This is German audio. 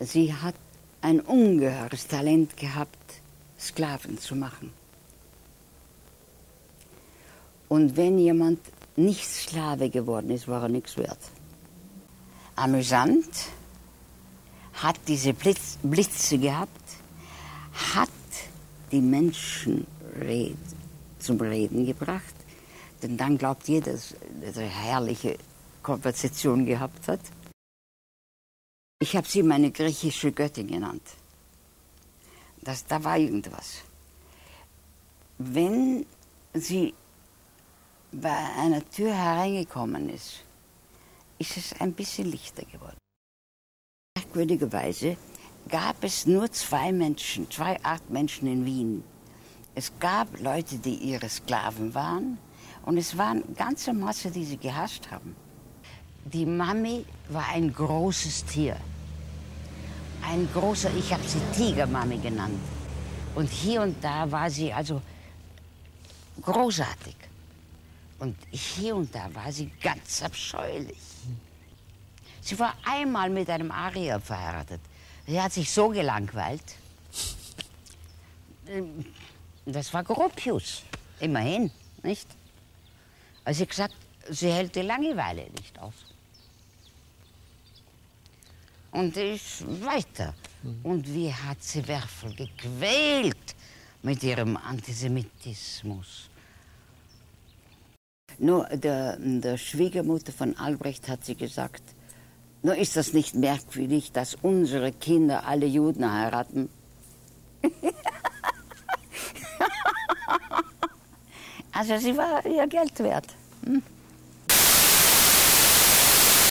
sie hat ein ungeheures Talent gehabt, Sklaven zu machen. Und wenn jemand nicht Sklave geworden ist, war er nichts wert. Amüsant, hat diese Blitze gehabt, hat die Menschen zum Reden gebracht, denn dann glaubt jeder, dass er eine herrliche Konversation gehabt hat. Ich habe sie meine griechische Göttin genannt. Da war irgendwas. Wenn sie bei einer Tür hereingekommen ist, ist es ein bisschen lichter geworden. Merkwürdigerweise gab es nur zwei Art Menschen in Wien. Es gab Leute, die ihre Sklaven waren, und es waren eine ganze Masse, die sie gehasst haben. Die Mami war ein großes Tier. Ich habe sie Tigermami genannt. Und hier und da war sie also großartig. Und hier und da war sie ganz abscheulich. Sie war einmal mit einem Arier verheiratet. Sie hat sich so gelangweilt. Das war Gropius, immerhin, nicht? Also sie hat gesagt, sie hält die Langeweile nicht aus. Und ist weiter. Und wie hat sie Werfel gequält mit ihrem Antisemitismus. Nur der Schwiegermutter von Albrecht hat sie gesagt, nur ist das nicht merkwürdig, dass unsere Kinder alle Juden heiraten? Also sie war ihr Geld wert. Hm?